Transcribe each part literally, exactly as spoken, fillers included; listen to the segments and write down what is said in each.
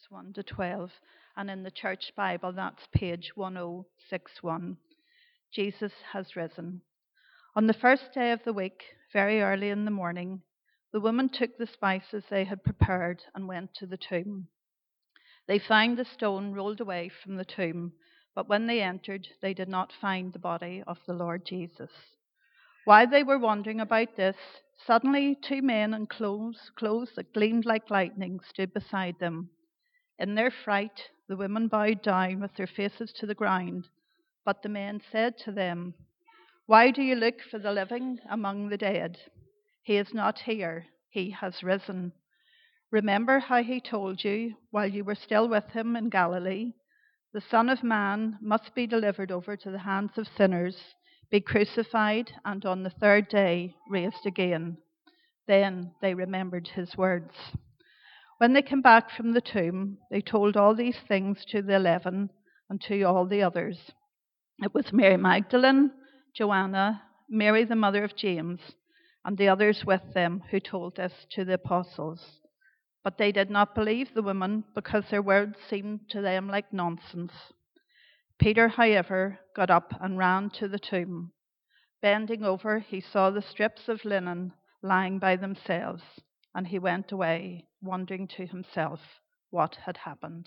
verses one to twelve, and in the Church Bible, that's page ten sixty-one. Jesus has risen. On the first day of the week, very early in the morning, the women took the spices they had prepared and went to the tomb. They found the stone rolled away from the tomb, but when they entered, they did not find the body of the Lord Jesus. While they were wondering about this, suddenly two men in clothes, clothes that gleamed like lightning stood beside them. In their fright, the women bowed down with their faces to the ground, but the men said to them, "Why do you look for the living among the dead? He is not here, he has risen. Remember how he told you while you were still with him in Galilee, the Son of Man must be delivered over to the hands of sinners, be crucified, and on the third day raised again." Then they remembered his words. When they came back from the tomb, they told all these things to the eleven and to all the others. It was Mary Magdalene, Joanna, Mary the mother of James, and the others with them who told this to the apostles. But they did not believe the women because their words seemed to them like nonsense. Peter, however, got up and ran to the tomb. Bending over, he saw the strips of linen lying by themselves, and he went away, wondering to himself what had happened.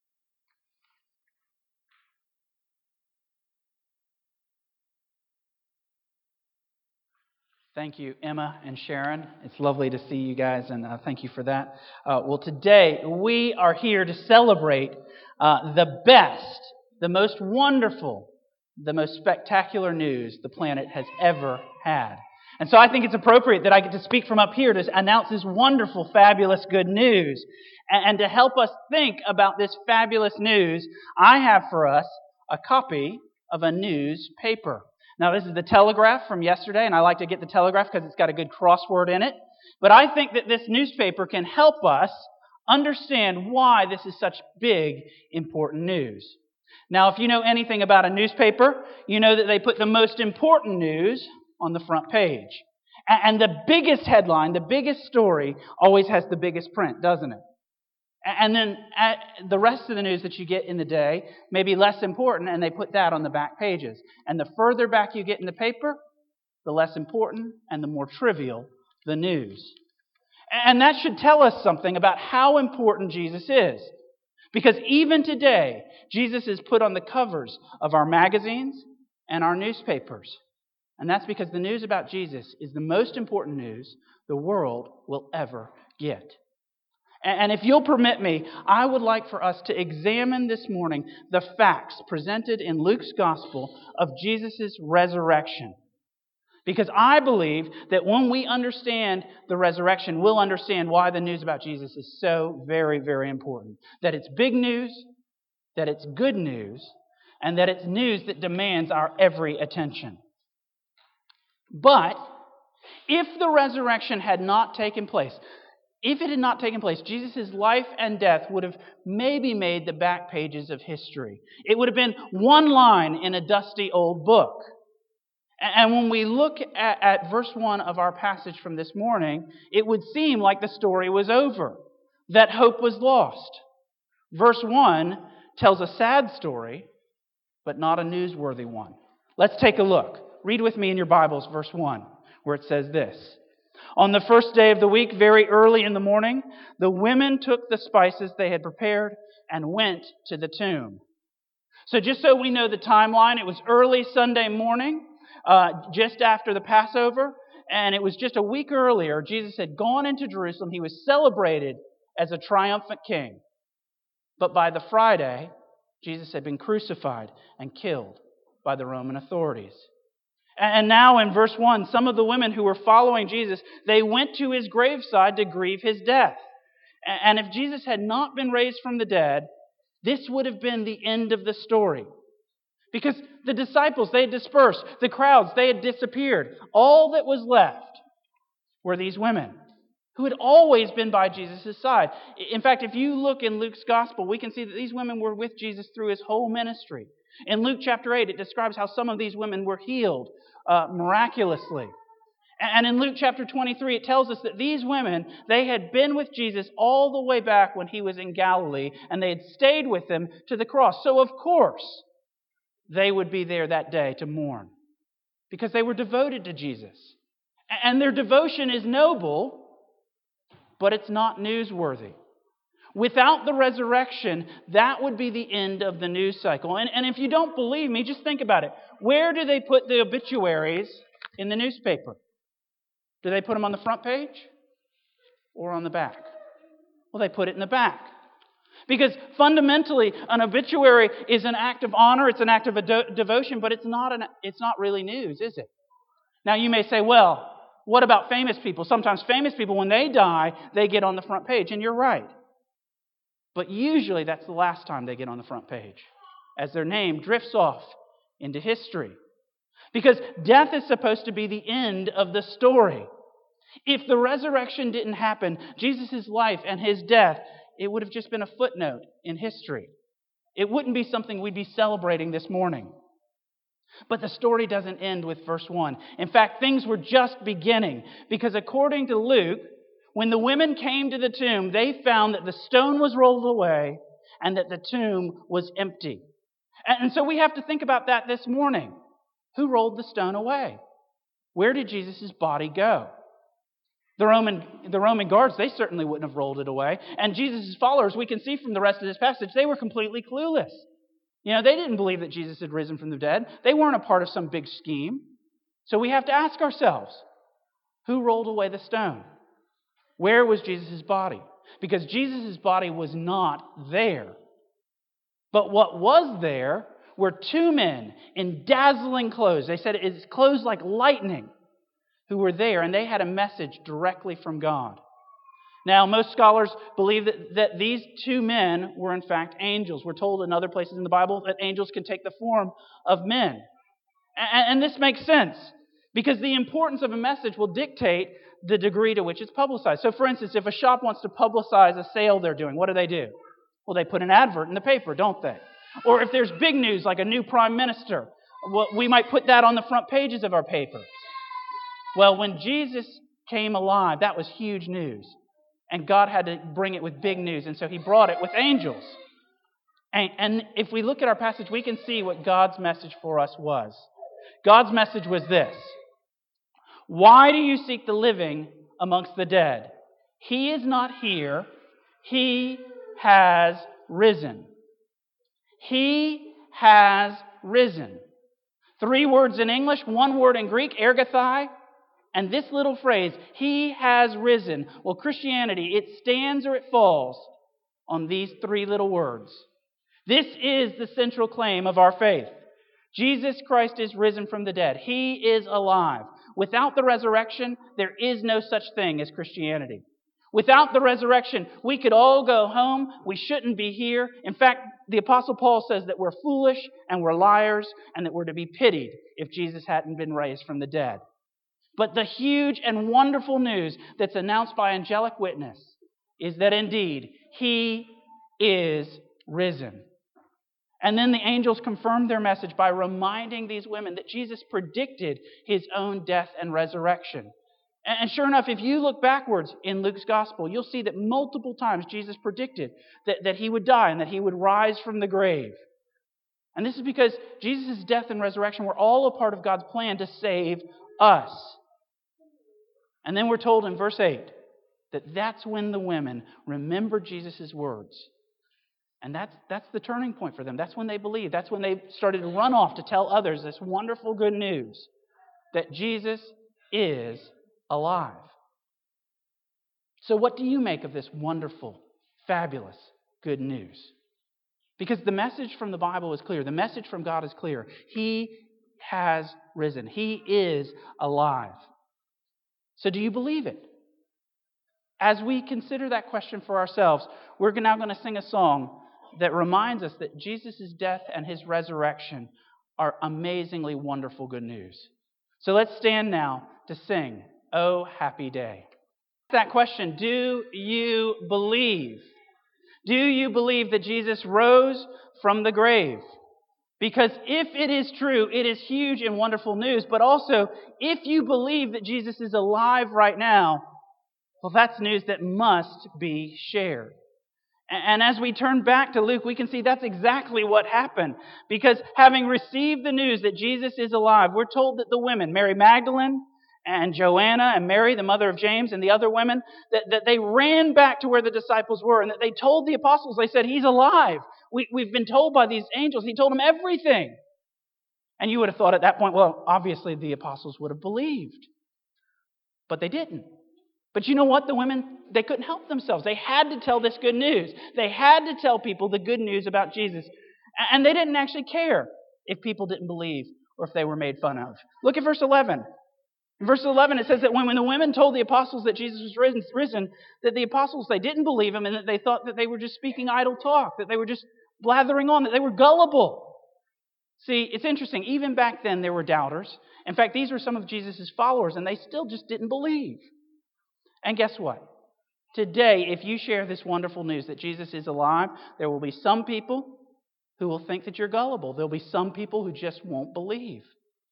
Thank you, Emma and Sharon. It's lovely to see you guys, and uh, thank you for that. Uh, well, today we are here to celebrate uh, the best, the most wonderful, the most spectacular news the planet has ever had. And so I think it's appropriate that I get to speak from up here to announce this wonderful, fabulous good news. And, and to help us think about this fabulous news, I have for us a copy of a newspaper. Now, this is the Telegraph from yesterday, and I like to get the Telegraph because it's got a good crossword in it. But I think that this newspaper can help us understand why this is such big, important news. Now, if you know anything about a newspaper, you know that they put the most important news on the front page. And the biggest headline, the biggest story, always has the biggest print, doesn't it? And then the rest of the news that you get in the day may be less important, and they put that on the back pages. And the further back you get in the paper, the less important and the more trivial the news. And that should tell us something about how important Jesus is. Because even today, Jesus is put on the covers of our magazines and our newspapers. And that's because the news about Jesus is the most important news the world will ever get. And if you'll permit me, I would like for us to examine this morning the facts presented in Luke's gospel of Jesus' resurrection. Because I believe that when we understand the resurrection, we'll understand why the news about Jesus is so very, very important. That it's big news, that it's good news, and that it's news that demands our every attention. But if the resurrection had not taken place, If it had not taken place, Jesus' life and death would have maybe made the back pages of history. It would have been one line in a dusty old book. And when we look at, at verse one of our passage from this morning, it would seem like the story was over, that hope was lost. Verse one tells a sad story, but not a newsworthy one. Let's take a look. Read with me in your Bibles, verse one, where it says this. On the first day of the week, very early in the morning, the women took the spices they had prepared and went to the tomb. So just so we know the timeline, it was early Sunday morning, uh, just after the Passover, and it was just a week earlier, Jesus had gone into Jerusalem. He was celebrated as a triumphant king. But by the Friday, Jesus had been crucified and killed by the Roman authorities. And now in verse one, some of the women who were following Jesus, they went to his graveside to grieve his death. And if Jesus had not been raised from the dead, this would have been the end of the story. Because the disciples, they had dispersed. The crowds, they had disappeared. All that was left were these women who had always been by Jesus' side. In fact, if you look in Luke's gospel, we can see that these women were with Jesus through his whole ministry. In Luke chapter eight, it describes how some of these women were healed uh, miraculously. And in Luke chapter twenty-three, it tells us that these women, they had been with Jesus all the way back when he was in Galilee, and they had stayed with him to the cross. So of course, they would be there that day to mourn, because they were devoted to Jesus. And their devotion is noble, but it's not newsworthy. Without the resurrection, that would be the end of the news cycle. And, and if you don't believe me, just think about it. Where do they put the obituaries in the newspaper? Do they put them on the front page or on the back? Well, they put it in the back. Because fundamentally, an obituary is an act of honor, it's an act of ado- devotion, but it's not, an, it's not really news, is it? Now, you may say, well, what about famous people? Sometimes famous people, when they die, they get on the front page, and you're right. But usually that's the last time they get on the front page, as their name drifts off into history. Because death is supposed to be the end of the story. If the resurrection didn't happen, Jesus' life and his death, it would have just been a footnote in history. It wouldn't be something we'd be celebrating this morning. But the story doesn't end with verse one. In fact, things were just beginning. Because according to Luke, when the women came to the tomb, they found that the stone was rolled away and that the tomb was empty. And so we have to think about that this morning. Who rolled the stone away? Where did Jesus' body go? The Roman, the Roman guards, they certainly wouldn't have rolled it away. And Jesus' followers, we can see from the rest of this passage, they were completely clueless. You know, they didn't believe that Jesus had risen from the dead. They weren't a part of some big scheme. So we have to ask ourselves, who rolled away the stone? Where was Jesus' body? Because Jesus' body was not there. But what was there were two men in dazzling clothes. They said it's clothes like lightning, who were there, and they had a message directly from God. Now, most scholars believe that, that these two men were in fact angels. We're told in other places in the Bible that angels can take the form of men. And, and this makes sense, because the importance of a message will dictate the degree to which it's publicized. So, for instance, if a shop wants to publicize a sale they're doing, what do they do? Well, they put an advert in the paper, don't they? Or if there's big news like a new prime minister, well, we might put that on the front pages of our papers. Well, when Jesus came alive, that was huge news. And God had to bring it with big news, and so he brought it with angels. And, and if we look at our passage, we can see what God's message for us was. God's message was this: why do you seek the living amongst the dead? He is not here. He has risen. He has risen. Three words in English, one word in Greek, ergothai. And this little phrase, he has risen. Well, Christianity, it stands or it falls on these three little words. This is the central claim of our faith. Jesus Christ is risen from the dead. He is alive. Without the resurrection, there is no such thing as Christianity. Without the resurrection, we could all go home. We shouldn't be here. In fact, the Apostle Paul says that we're foolish and we're liars and that we're to be pitied if Jesus hadn't been raised from the dead. But the huge and wonderful news that's announced by angelic witness is that indeed he is risen. And then the angels confirmed their message by reminding these women that Jesus predicted his own death and resurrection. And sure enough, if you look backwards in Luke's gospel, you'll see that multiple times Jesus predicted that, that he would die and that he would rise from the grave. And this is because Jesus' death and resurrection were all a part of God's plan to save us. And then we're told in verse eight that that's when the women remembered Jesus' words. And that's, that's the turning point for them. That's when they believed. That's when they started to run off to tell others this wonderful good news that Jesus is alive. So what do you make of this wonderful, fabulous good news? Because the message from the Bible is clear. The message from God is clear. He has risen. He is alive. So do you believe it? As we consider that question for ourselves, we're now going to sing a song that reminds us that Jesus' death and his resurrection are amazingly wonderful good news. So let's stand now to sing, "Oh, Happy Day." That question, do you believe? Do you believe that Jesus rose from the grave? Because if it is true, it is huge and wonderful news. But also, if you believe that Jesus is alive right now, well, that's news that must be shared. And as we turn back to Luke, we can see that's exactly what happened. Because having received the news that Jesus is alive, we're told that the women, Mary Magdalene and Joanna and Mary, the mother of James, and the other women, that, that they ran back to where the disciples were and that they told the apostles, they said, He's alive. We, we've been told by these angels. He told them everything. And you would have thought at that point, well, obviously the apostles would have believed. But they didn't. But you know what? The women, they couldn't help themselves. They had to tell this good news. They had to tell people the good news about Jesus. And they didn't actually care if people didn't believe or if they were made fun of. Look at verse eleven. In verse eleven, it says that when, when the women told the apostles that Jesus was risen, risen, that the apostles, they didn't believe him and that they thought that they were just speaking idle talk, that they were just blathering on, that they were gullible. See, it's interesting. Even back then, there were doubters. In fact, these were some of Jesus' followers, and they still just didn't believe. And guess what? Today, if you share this wonderful news that Jesus is alive, there will be some people who will think that you're gullible. There will be some people who just won't believe.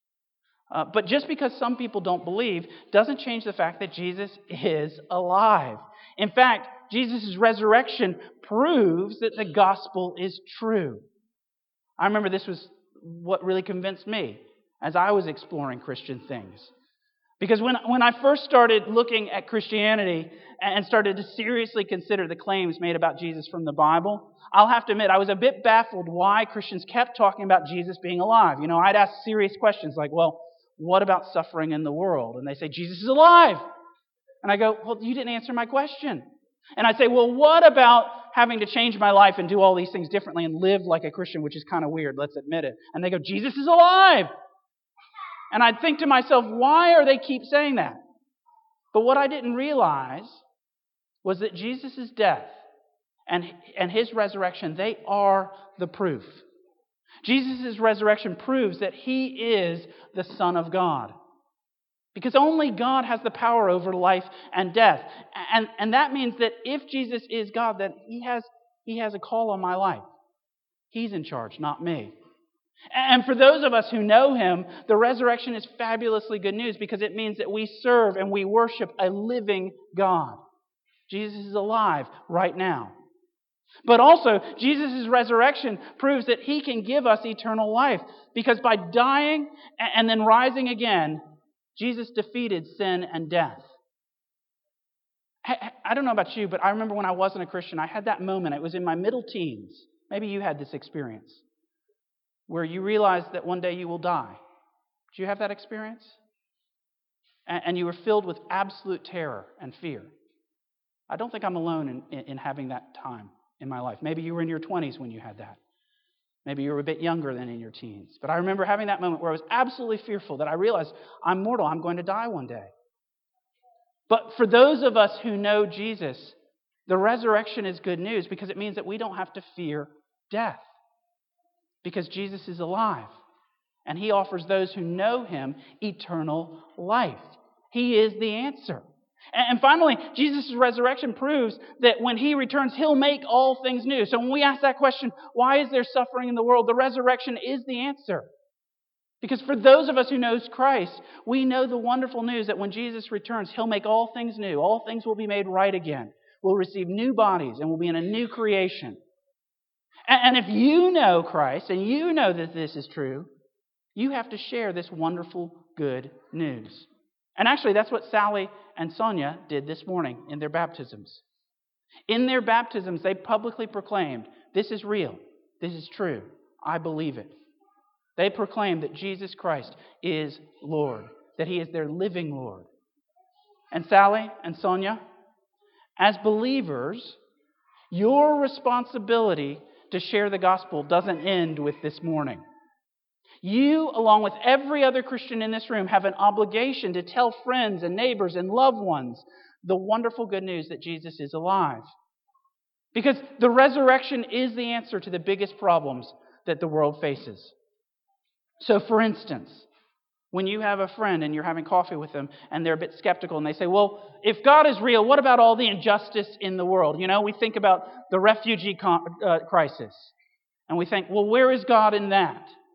Uh, but just because some people don't believe doesn't change the fact that Jesus is alive. In fact, Jesus' resurrection proves that the gospel is true. I remember this was what really convinced me as I was exploring Christian things. Because when, when I first started looking at Christianity and started to seriously consider the claims made about Jesus from the Bible, I'll have to admit I was a bit baffled why Christians kept talking about Jesus being alive. You know, I'd ask serious questions like, well, what about suffering in the world? And they say, Jesus is alive. And I go, well, you didn't answer my question. And I'd say, well, what about having to change my life and do all these things differently and live like a Christian, which is kind of weird, let's admit it. And they go, Jesus is alive. And I'd think to myself, why are they keep saying that? But what I didn't realize was that Jesus' death and, and his resurrection, they are the proof. Jesus' resurrection proves that he is the Son of God. Because only God has the power over life and death. And, and that means that if Jesus is God, then he has, he has a call on my life. He's in charge, not me. And for those of us who know him, the resurrection is fabulously good news because it means that we serve and we worship a living God. Jesus is alive right now. But also, Jesus' resurrection proves that he can give us eternal life because by dying and then rising again, Jesus defeated sin and death. I don't know about you, but I remember when I wasn't a Christian, I had that moment. It was in my middle teens. Maybe you had this experience where you realized that one day you will die. Did you have that experience? And you were filled with absolute terror and fear. I don't think I'm alone in, in having that time in my life. Maybe you were in your twenties when you had that. Maybe you were a bit younger than in your teens. But I remember having that moment where I was absolutely fearful that I realized I'm mortal. I'm going to die one day. But for those of us who know Jesus, the resurrection is good news because it means that we don't have to fear death. Because Jesus is alive. And he offers those who know him eternal life. He is the answer. And finally, Jesus' resurrection proves that when he returns, he'll make all things new. So when we ask that question, why is there suffering in the world? The resurrection is the answer. Because for those of us who knows Christ, we know the wonderful news that when Jesus returns, he'll make all things new. All things will be made right again. We'll receive new bodies and we'll be in a new creation. And if you know Christ and you know that this is true, you have to share this wonderful good news. And actually, that's what Sally and Sonia did this morning in their baptisms. In their baptisms, they publicly proclaimed, this is real, this is true, I believe it. They proclaimed that Jesus Christ is Lord, that he is their living Lord. And Sally and Sonia, as believers, your responsibility to share the gospel doesn't end with this morning. You, along with every other Christian in this room, have an obligation to tell friends and neighbors and loved ones the wonderful good news that Jesus is alive. Because the resurrection is the answer to the biggest problems that the world faces. So, for instance, when you have a friend and you're having coffee with them and they're a bit skeptical and they say, well, if God is real, what about all the injustice in the world? You know, we think about the refugee con- uh, crisis and we think, well, where is God in that?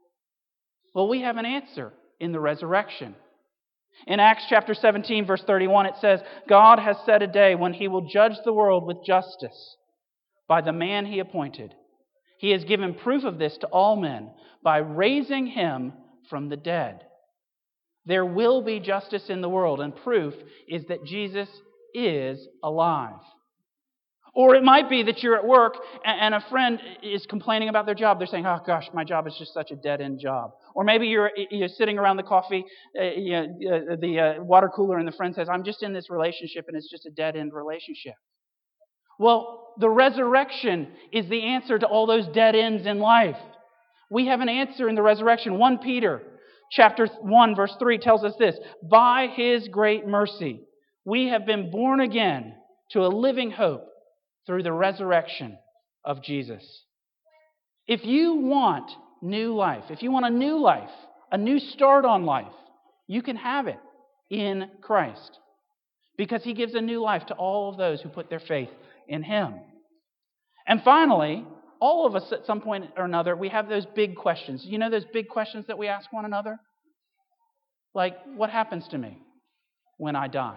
Well, we have an answer in the resurrection. In Acts chapter seventeen, verse thirty-one, it says, God has set a day when He will judge the world with justice by the man He appointed. He has given proof of this to all men by raising Him from the dead. There will be justice in the world, and proof is that Jesus is alive. Or it might be that you're at work and a friend is complaining about their job. They're saying, oh gosh, my job is just such a dead-end job. Or maybe you're, you're sitting around the coffee, uh, you know, uh, the uh, water cooler, and the friend says, I'm just in this relationship and it's just a dead-end relationship. Well, the resurrection is the answer to all those dead ends in life. We have an answer in the resurrection. First Peter chapter one, verse three tells us this, by His great mercy, we have been born again to a living hope through the resurrection of Jesus. If you want new life, if you want a new life, a new start on life, you can have it in Christ. Because He gives a new life to all of those who put their faith in Him. And finally, all of us at some point or another, we have those big questions. You know those big questions that we ask one another? Like, what happens to me when I die?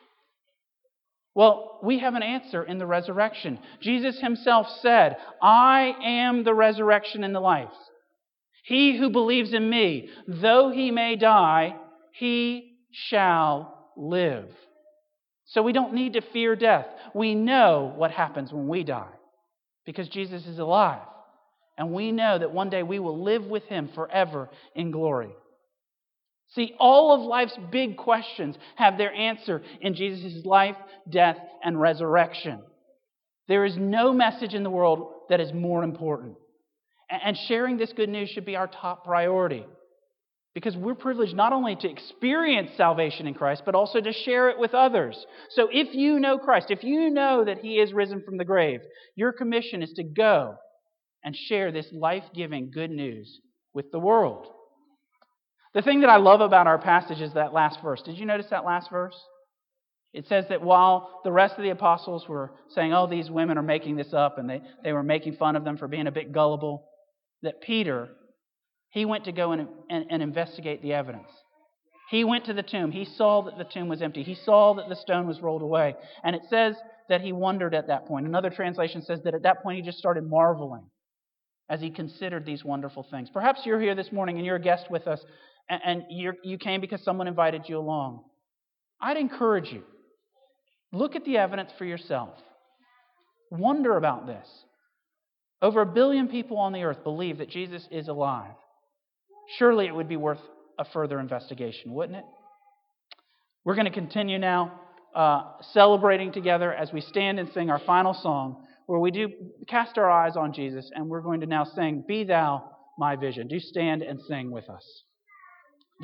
Well, we have an answer in the resurrection. Jesus Himself said, I am the resurrection and the life. He who believes in me, though he may die, he shall live. So we don't need to fear death. We know what happens when we die because Jesus is alive. And we know that one day we will live with Him forever in glory. See, all of life's big questions have their answer in Jesus' life, death, and resurrection. There is no message in the world that is more important. And sharing this good news should be our top priority. Because we're privileged not only to experience salvation in Christ, but also to share it with others. So if you know Christ, if you know that He is risen from the grave, your commission is to go and share this life-giving good news with the world. The thing that I love about our passage is that last verse. Did you notice that last verse? It says that while the rest of the apostles were saying, oh, these women are making this up, and they, they were making fun of them for being a bit gullible, that Peter, he went to go and, and, and investigate the evidence. He went to the tomb. He saw that the tomb was empty. He saw that the stone was rolled away. And it says that he wondered at that point. Another translation says that at that point he just started marveling as he considered these wonderful things. Perhaps you're here this morning and you're a guest with us, and, and you're, you came because someone invited you along. I'd encourage you, look at the evidence for yourself. Wonder about this. Over a billion people on the earth believe that Jesus is alive. Surely it would be worth a further investigation, wouldn't it? We're going to continue now uh, celebrating together as we stand and sing our final song, where we do cast our eyes on Jesus, and we're going to now sing, Be Thou My Vision. Do stand and sing with us.